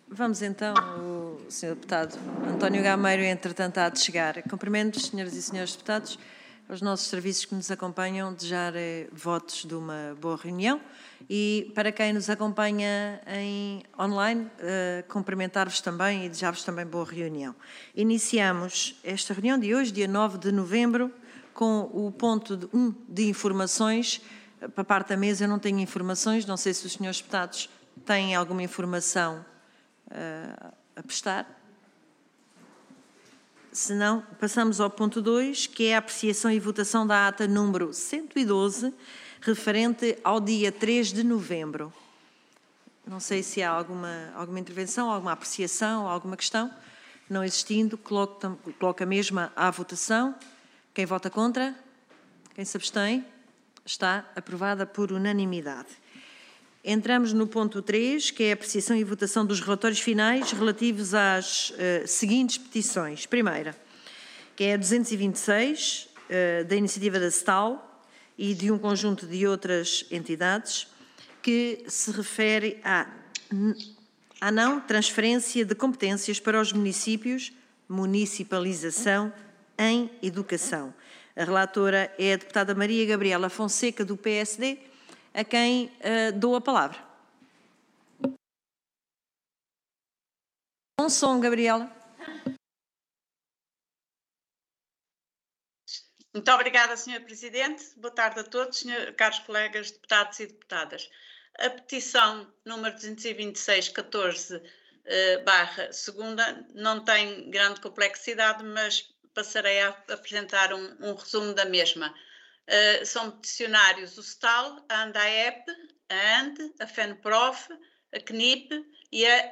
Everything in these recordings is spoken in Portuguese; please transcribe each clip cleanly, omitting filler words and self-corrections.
Vamos então, o Sr. Deputado António Gameiro, entretanto, há de chegar. Cumprimento, senhoras e senhores deputados, aos nossos serviços que nos acompanham, desejar votos de uma boa reunião e, para quem nos acompanha em online, cumprimentar-vos também e desejar-vos também boa reunião. Iniciamos esta reunião de hoje, dia 9 de novembro, com o ponto 1 de informações. Para parte da mesa eu não tenho informações, não sei se os senhores deputados têm alguma informação a prestar. Se não, passamos ao ponto 2, que é a apreciação e votação da ata número 112, referente ao dia 3 de novembro. Não sei se há alguma intervenção, alguma apreciação, alguma questão. Não existindo, coloco a mesma à votação. Quem vota contra? Quem se abstém? Está aprovada por unanimidade. Entramos no ponto 3, que é a apreciação e votação dos relatórios finais relativos às seguintes petições. Primeira, que é a 226, da iniciativa da STAL e de um conjunto de outras entidades, que se refere à não transferência de competências para os municípios, municipalização em educação. A relatora é a deputada Maria Gabriela Fonseca, do PSD, a quem dou a palavra. Um som, Gabriela. Muito obrigada, Sr. Presidente. Boa tarde a todos, caros colegas deputados e deputadas. A petição número 226-14, segunda, não tem grande complexidade, mas passarei a apresentar um resumo da mesma. São peticionários o STAL, a ANDAEP, a ANDE, a FENPROF, a CNIP e a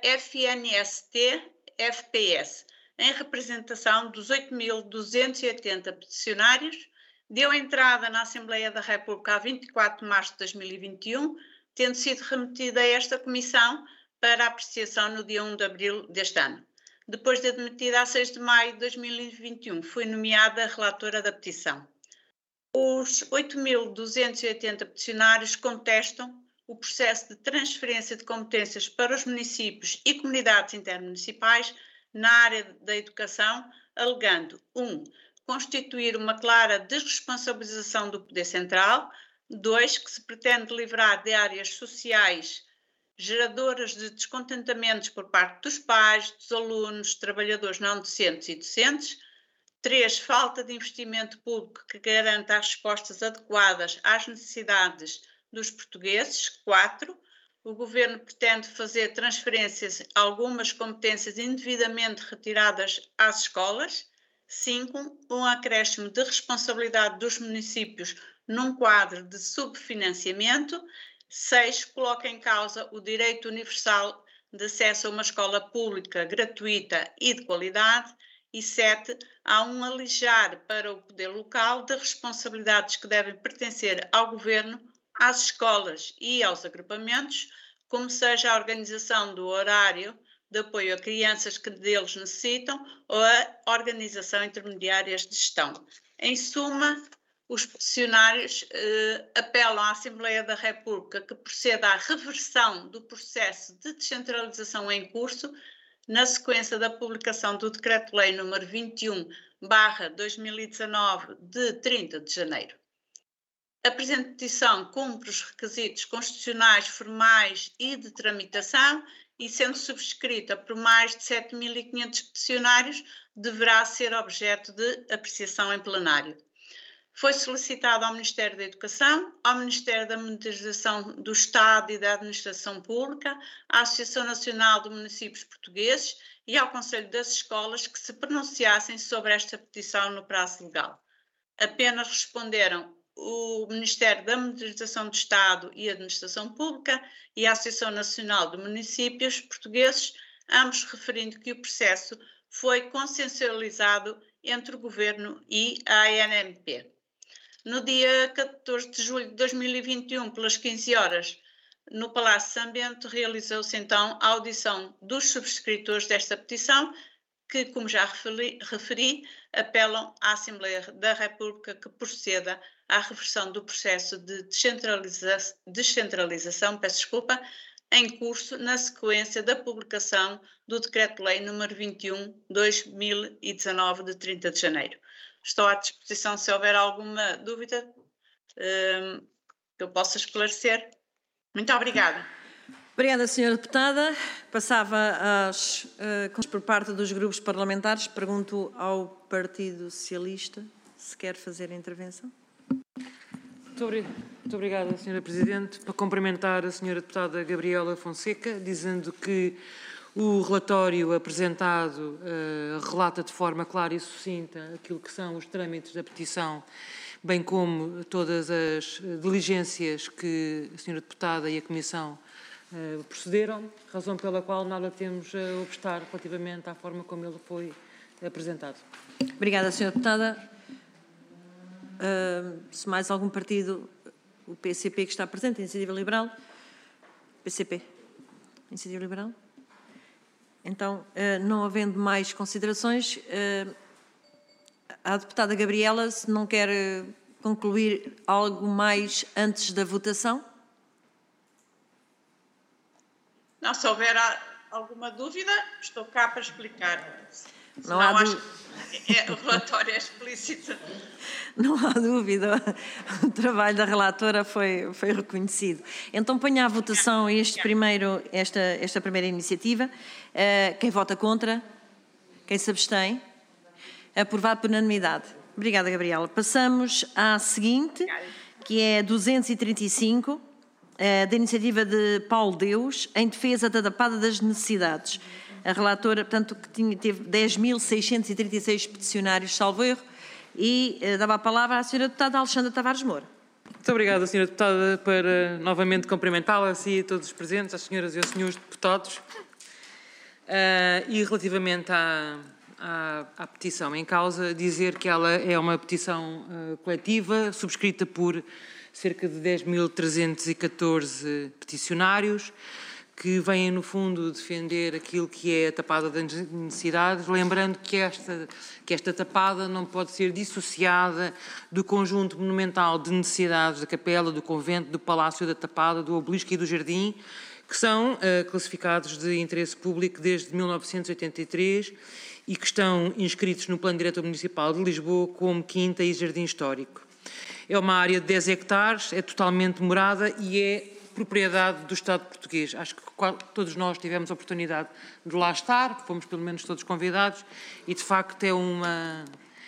FNST-FPS, em representação dos 8.280 peticionários. Deu entrada na Assembleia da República a 24 de março de 2021, tendo sido remetida a esta comissão para apreciação no dia 1 de abril deste ano. Depois de admitida a 6 de maio de 2021, foi nomeada relatora da petição. Os 8.280 peticionários contestam o processo de transferência de competências para os municípios e comunidades intermunicipais na área da educação, alegando 1. Constituir uma clara desresponsabilização do poder central, 2. Que se pretende livrar de áreas sociais geradoras de descontentamentos por parte dos pais, dos alunos, trabalhadores não docentes e docentes, 3. Falta de investimento público que garanta as respostas adequadas às necessidades dos portugueses. 4. O Governo pretende fazer transferências a algumas competências indevidamente retiradas às escolas. 5. Um acréscimo de responsabilidade dos municípios num quadro de subfinanciamento. 6. Coloca em causa o direito universal de acesso a uma escola pública gratuita e de qualidade. E 7. Há um alijar para o poder local de responsabilidades que devem pertencer ao Governo, às escolas e aos agrupamentos, como seja a organização do horário de apoio a crianças que deles necessitam ou a organização intermediárias de gestão. Em suma, os peticionários apelam à Assembleia da República que proceda à reversão do processo de descentralização em curso, na sequência da publicação do Decreto-Lei nº 21/2019, de 30 de janeiro. A presente petição cumpre os requisitos constitucionais formais e de tramitação e, sendo subscrita por mais de 7.500 peticionários, deverá ser objeto de apreciação em plenário. Foi solicitado ao Ministério da Educação, ao Ministério da Modernização do Estado e da Administração Pública, à Associação Nacional de Municípios Portugueses e ao Conselho das Escolas que se pronunciassem sobre esta petição no prazo legal. Apenas responderam o Ministério da Modernização do Estado e Administração Pública e a Associação Nacional de Municípios Portugueses, ambos referindo que o processo foi consensualizado entre o Governo e a ANMP. No dia 14 de julho de 2021, pelas 15 horas, no Palácio de São Bento, realizou-se então a audição dos subscritores desta petição, que, como já referi, apelam à Assembleia da República que proceda à reversão do processo de descentralização, em curso na sequência da publicação do Decreto-Lei nº 21/2019, de 30 de janeiro. Estou à disposição se houver alguma dúvida que eu possa esclarecer. Muito obrigada. Obrigada, Sra. Deputada. Passava às por parte dos grupos parlamentares. Pergunto ao Partido Socialista se quer fazer a intervenção. Muito obrigada, Sra. Presidente. Para cumprimentar a Sra. Deputada Gabriela Fonseca, dizendo que o relatório apresentado relata de forma clara e sucinta aquilo que são os trâmites da petição, bem como todas as diligências que a Sra. Deputada e a Comissão procederam, razão pela qual nada temos a obstar relativamente à forma como ele foi apresentado. Obrigada, Sra. Deputada. Se mais algum partido, o PCP que está presente, a Iniciativa Liberal? PCP. Iniciativa Liberal? Então, não havendo mais considerações, a deputada Gabriela, se não quer concluir algo mais antes da votação? Não, se houver alguma dúvida, estou cá para explicar. Não há dúvida. O relatório é explícito. Não há dúvida, o trabalho da relatora foi reconhecido. Então ponho à votação esta primeira iniciativa. Quem vota contra? Quem se abstém? Aprovado por unanimidade. Obrigada, Gabriela. Passamos à seguinte, que é 235, da iniciativa de Paulo Deus, em defesa da tapada das necessidades. A relatora, portanto, que teve 10.636 peticionários, salvo erro, e dava a palavra à Sra. Deputada Alexandra Tavares Moura. Muito obrigada, Sra. Deputada, para novamente cumprimentá-la, a si e a todos os presentes, às senhoras e aos senhores deputados. E relativamente à petição em causa, dizer que ela é uma petição coletiva, subscrita por cerca de 10.314 peticionários, que vêm, no fundo, defender aquilo que é a tapada das necessidades, lembrando que esta tapada não pode ser dissociada do conjunto monumental de necessidades da capela, do convento, do palácio da tapada, do obelisco e do jardim, que são classificados de interesse público desde 1983 e que estão inscritos no Plano Diretor Municipal de Lisboa como quinta e jardim histórico. É uma área de 10 hectares, é totalmente demorada e é propriedade do Estado português. Acho que todos nós tivemos a oportunidade de lá estar, fomos pelo menos todos convidados, e de facto é uma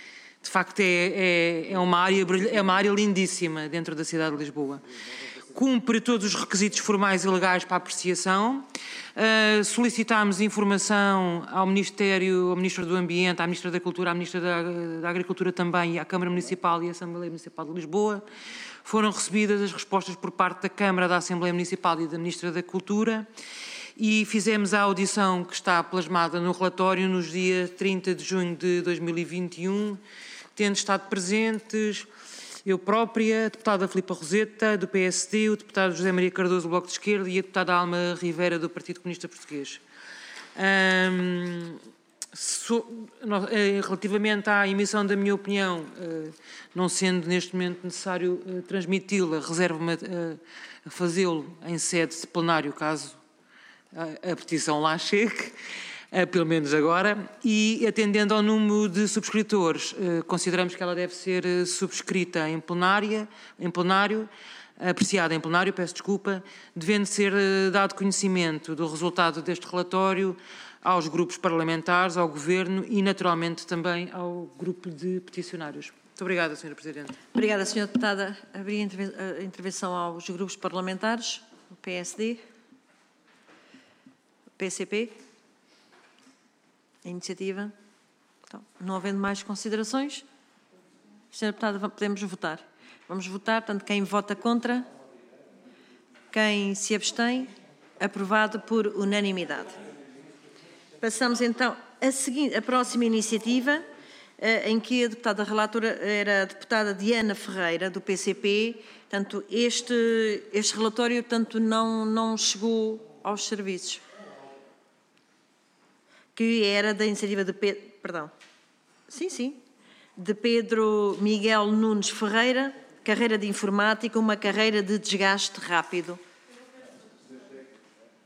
área lindíssima dentro da cidade de Lisboa. Cumpre todos os requisitos formais e legais para a apreciação. Solicitámos informação ao Ministério, ao Ministro do Ambiente, à Ministra da Cultura, à Ministra da Agricultura também, e à Câmara Municipal e à Assembleia Municipal de Lisboa. Foram recebidas as respostas por parte da Câmara, da Assembleia Municipal e da Ministra da Cultura e fizemos a audição que está plasmada no relatório nos dias 30 de junho de 2021, tendo estado presentes eu própria, a deputada Filipa Roseta, do PSD, o deputado José Maria Cardoso, do Bloco de Esquerda, e a deputada Alma Rivera, do Partido Comunista Português. Relativamente à emissão da minha opinião, não sendo neste momento necessário transmiti-la, reservo-me a fazê-lo em sede de plenário, caso a petição lá chegue, pelo menos agora, e atendendo ao número de subscritores, consideramos que ela deve ser subscrita em plenário, apreciada em plenário, peço desculpa, devendo ser dado conhecimento do resultado deste relatório aos grupos parlamentares, ao Governo e, naturalmente, também ao grupo de peticionários. Muito obrigada, Sra. Presidente. Obrigada, Sra. Deputada. Abri a intervenção aos grupos parlamentares, o PSD, o PCP, a Iniciativa. Então, não havendo mais considerações, Sra. Deputada, podemos votar. Vamos votar, portanto, quem vota contra, quem se abstém, aprovado por unanimidade. Passamos então a próxima iniciativa, em que a deputada relatora era a deputada Diana Ferreira, do PCP. Portanto, este relatório, portanto, não chegou aos serviços, que era da iniciativa de de Pedro Miguel Nunes Ferreira, carreira de informática, uma carreira de desgaste rápido.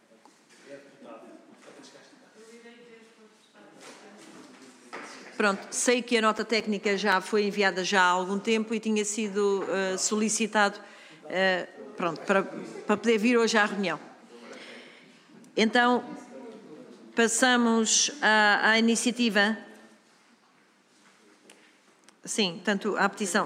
pronto, sei que a nota técnica já foi enviada já há algum tempo e tinha sido solicitado pronto, para poder vir hoje à reunião. Então, passamos à iniciativa. Sim, tanto à petição.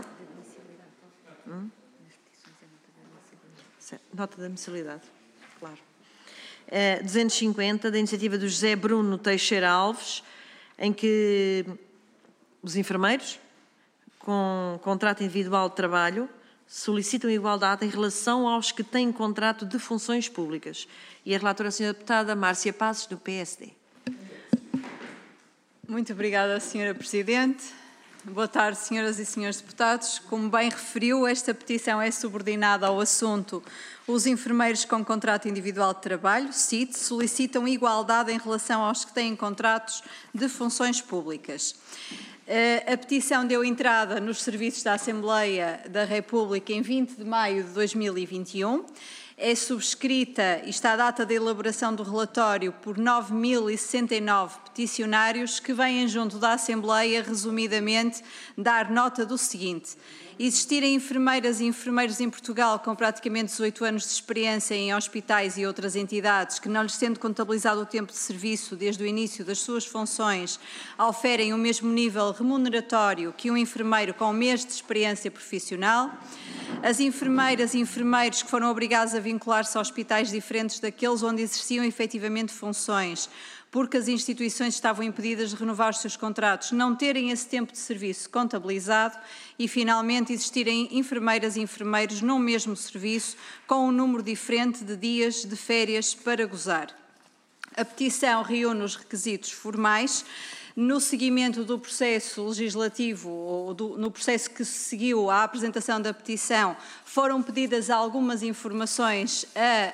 Nota da admissibilidade, claro. 250, da iniciativa do José Bruno Teixeira Alves, em que os enfermeiros, com contrato individual de trabalho, solicitam igualdade em relação aos que têm contrato de funções públicas. E a relatora, a senhora deputada Márcia Passos, do PSD. Muito obrigada, senhora Presidente. Boa tarde, senhoras e senhores deputados. Como bem referiu, esta petição é subordinada ao assunto os enfermeiros com contrato individual de trabalho, CIT, solicitam igualdade em relação aos que têm contratos de funções públicas. A petição deu entrada nos serviços da Assembleia da República em 20 de maio de 2021. É subscrita e está a data da elaboração do relatório por 9.069 peticionários que vêm junto da Assembleia, resumidamente, dar nota do seguinte: existirem enfermeiras e enfermeiros em Portugal com praticamente 18 anos de experiência em hospitais e outras entidades que, não lhes sendo contabilizado o tempo de serviço desde o início das suas funções, oferem o mesmo nível remuneratório que um enfermeiro com um mês de experiência profissional. As enfermeiras e enfermeiros que foram obrigados a vincular-se a hospitais diferentes daqueles onde exerciam efetivamente funções, porque as instituições estavam impedidas de renovar os seus contratos, não terem esse tempo de serviço contabilizado e, finalmente, existirem enfermeiras e enfermeiros no mesmo serviço com um número diferente de dias de férias para gozar. A petição reúne os requisitos formais. No seguimento do processo legislativo, ou no processo que se seguiu à apresentação da petição, foram pedidas algumas informações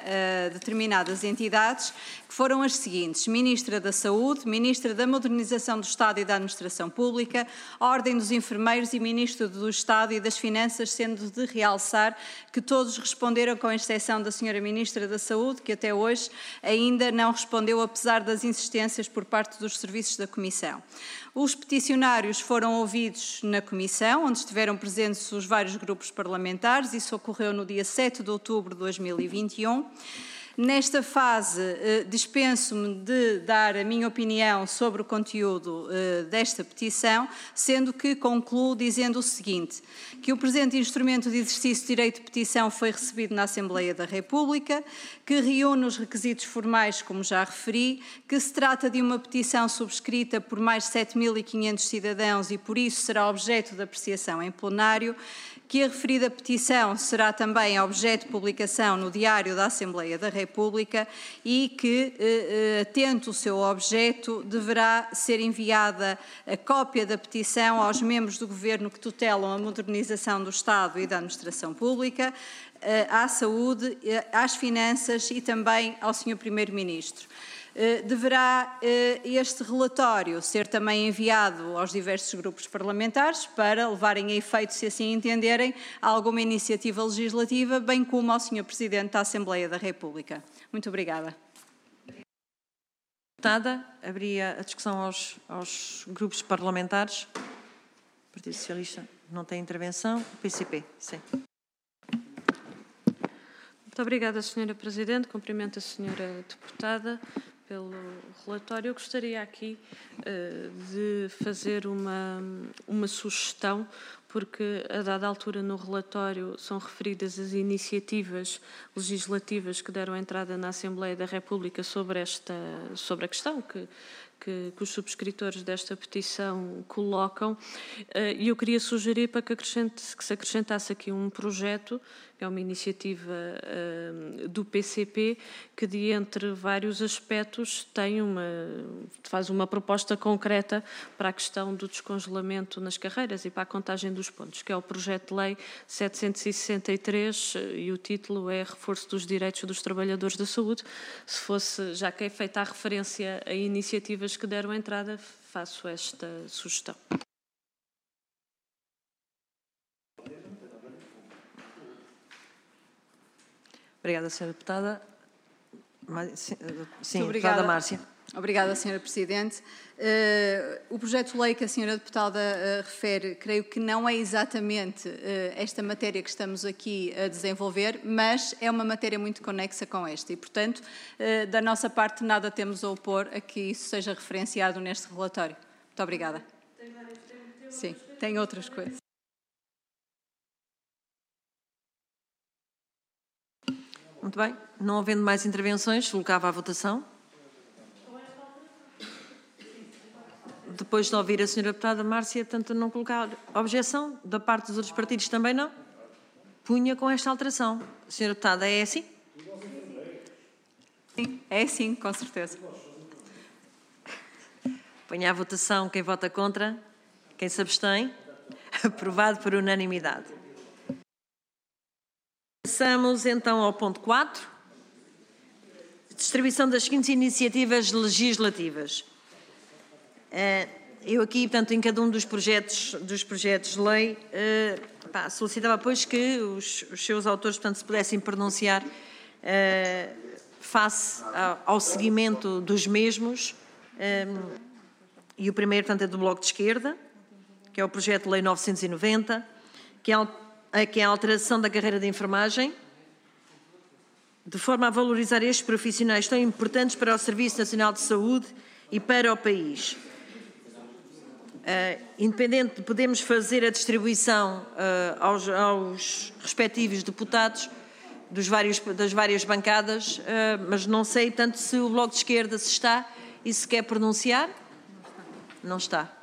a determinadas entidades, que foram as seguintes: Ministra da Saúde, Ministra da Modernização do Estado e da Administração Pública, Ordem dos Enfermeiros e Ministro do Estado e das Finanças, sendo de realçar que todos responderam, com exceção da Senhora Ministra da Saúde, que até hoje ainda não respondeu, apesar das insistências por parte dos serviços da Comissão. Os peticionários foram ouvidos na Comissão, onde estiveram presentes os vários grupos parlamentares. Isso ocorreu no dia 7 de outubro de 2021. Nesta fase, dispenso-me de dar a minha opinião sobre o conteúdo desta petição, sendo que concluo dizendo o seguinte: que o presente instrumento de exercício de direito de petição foi recebido na Assembleia da República, que reúne os requisitos formais, como já referi, que se trata de uma petição subscrita por mais de 7.500 cidadãos e, por isso, será objeto de apreciação em plenário, que a referida petição será também objeto de publicação no Diário da Assembleia da República e que, atento o seu objeto, deverá ser enviada a cópia da petição aos membros do Governo que tutelam a modernização do Estado e da Administração Pública, à Saúde, às Finanças e também ao Sr. Primeiro-Ministro. Deverá este relatório ser também enviado aos diversos grupos parlamentares para levarem a efeito, se assim entenderem, alguma iniciativa legislativa, bem como ao Sr. Presidente da Assembleia da República. Muito obrigada. Deputada, abria a discussão aos grupos parlamentares. O Partido Socialista não tem intervenção. O PCP, sim. Muito obrigada, Sra. Presidente. Cumprimento a Sra. Deputada pelo relatório. Eu gostaria aqui de fazer uma sugestão, porque a dada altura no relatório são referidas as iniciativas legislativas que deram entrada na Assembleia da República sobre a questão que os subscritores desta petição colocam, e eu queria sugerir para que se acrescentasse aqui um projeto, que é uma iniciativa do PCP, que de entre vários aspectos faz uma proposta concreta para a questão do descongelamento nas carreiras e para a contagem dos pontos, que é o projeto de lei 763, e o título é Reforço dos Direitos dos Trabalhadores da Saúde. Se fosse, já que é feita a referência a iniciativas que deram entrada, faço esta sugestão. Obrigada, Sra. Deputada. Sim, Muito obrigada. Deputada Márcia. Obrigada, Sra. Presidente. O projeto de lei que a Sra. Deputada refere, creio que não é exatamente esta matéria que estamos aqui a desenvolver, mas é uma matéria muito conexa com esta e, portanto, da nossa parte, nada temos a opor a que isso seja referenciado neste relatório. Muito obrigada. Sim, tem outras coisas. Muito bem. Não havendo mais intervenções, colocava à votação. Depois de ouvir a Sra. Deputada Márcia, portanto, não colocar objeção. Da parte dos outros partidos também não. Punha com esta alteração. Sra. Deputada, é assim? Sim, é sim, com certeza. Ponha à votação quem vota contra, quem se abstém. Aprovado por unanimidade. Passamos então ao ponto 4. Distribuição das seguintes iniciativas legislativas. Eu aqui, portanto, em cada um dos projetos de lei, solicitava, pois, que os seus autores, portanto, se pudessem pronunciar face ao seguimento dos mesmos. E o primeiro, portanto, é do Bloco de Esquerda, que é o projeto de lei 990, que é a alteração da carreira de enfermagem, de forma a valorizar estes profissionais tão importantes para o Serviço Nacional de Saúde e para o país. Independente de podermos fazer a distribuição aos respectivos deputados das várias bancadas, mas não sei tanto se o Bloco de Esquerda se está e se quer pronunciar. Não está.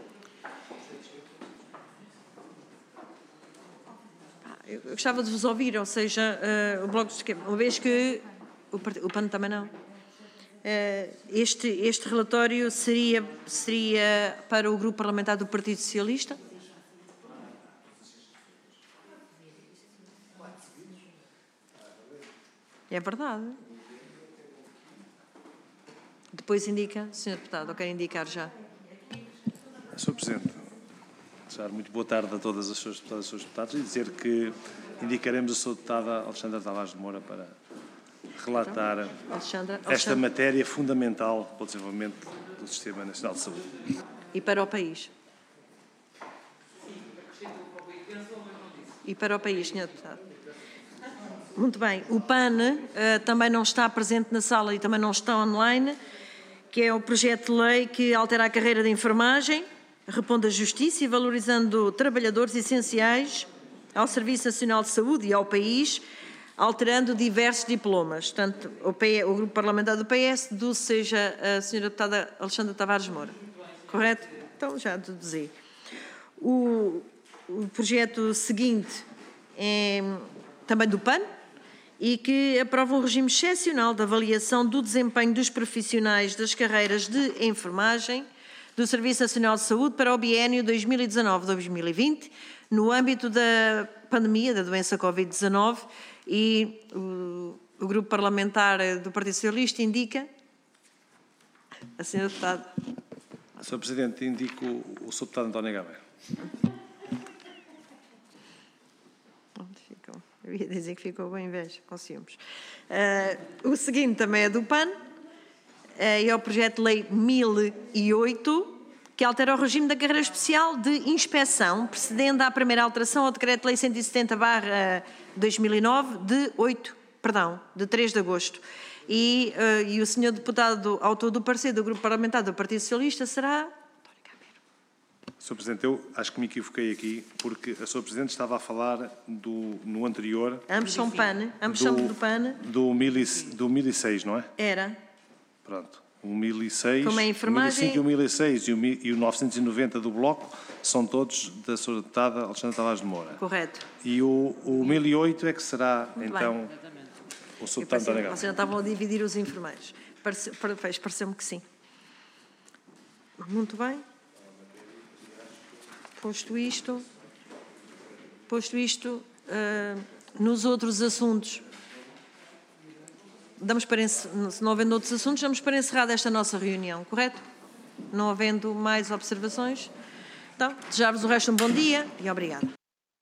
Eu gostava de vos ouvir, ou seja, o Bloco de Esquerda, uma vez que o PAN também não. Este relatório seria para o Grupo Parlamentar do Partido Socialista? É verdade. Depois indica, Sr. Deputado, ou quer indicar já? Sr. Presidente, desejar muito boa tarde a todas as suas deputadas e seus deputados e dizer que indicaremos a Sra. Deputada Alexandra Tavares de Moura para relatar esta matéria fundamental para o desenvolvimento do Sistema Nacional de Saúde. E para o país? E para o país, Sr. Deputado. Muito bem. O PAN também não está presente na sala e também não está online, que é o projeto de lei que altera a carreira de enfermagem, repondo a justiça e valorizando trabalhadores essenciais ao Serviço Nacional de Saúde e ao país, alterando diversos diplomas. Portanto, o Grupo Parlamentar do PS seja a Sra. Deputada Alexandra Tavares Moura. Correto? Então, já deduzi. O projeto seguinte é também do PAN e que aprova um regime excepcional de avaliação do desempenho dos profissionais das carreiras de enfermagem do Serviço Nacional de Saúde para o biénio 2019-2020, no âmbito da pandemia da doença Covid-19, e o Grupo Parlamentar do Partido Socialista indica a Sra. Deputada. Sr. Presidente, indico o Sr. Deputado António Gabeira. Onde ficou? Eu ia dizer que ficou com inveja, com ciúmes. O seguinte também é do PAN, é o projeto de lei 1008, que altera o regime da carreira especial de inspeção, precedendo à primeira alteração ao Decreto-Lei 170/2009, de 3 de agosto. E o Sr. Deputado, autor do parecer do Grupo Parlamentar do Partido Socialista, será António Gabeiro. Sr. Presidente, eu acho que me equivoquei aqui, porque a Sra. Presidente estava a falar no anterior... Ambos são PAN, ambos são do PAN. Do 1006, não é? Era. Pronto. O 1006, Como é enfermagem... o 1005 e o 1006 e o 990 do Bloco são todos da Sra. Deputada Alexandra Tavares de Moura. Correto. E o 1008 é que será, muito então, bem. o Sr. Deputado António Gabeira. Vocês já estavam a dividir os enfermeiros. Pareceu-me que sim. Muito bem. Posto isto, nos outros assuntos, se não havendo outros assuntos, damos para encerrada esta nossa reunião, correto? Não havendo mais observações? Então, desejar-vos o resto de um bom dia e obrigada.